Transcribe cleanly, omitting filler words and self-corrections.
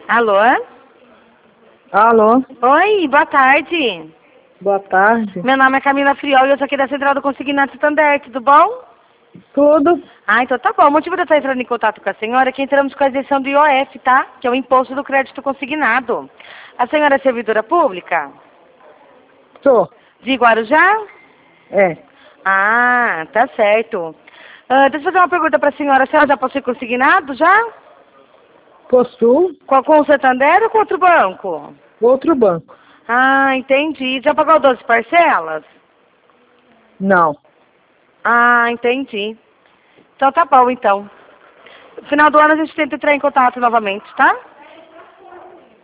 Alô? Alô, Oi, boa tarde. boa tarde. Meu nome é Camila Friol e eu sou aqui da Central do Consignado Santander, tudo bom? Tudo? Ah, então tá bom. O motivo de eu estar entrando em contato com a senhora é que entramos com a isenção do IOF, tá? Que é o Imposto do Crédito Consignado. A senhora é servidora pública? Sou. De Guarujá? É. Ah, tá certo. Deixa eu fazer uma pergunta para a senhora. A senhora já possui consignado, já? Possuo Com o Santander ou com outro banco? outro banco. Ah, entendi. Já pagou 12 parcelas? Não. Ah, entendi. Então tá bom, então. No final do ano a gente tenta entrar em contato novamente, tá?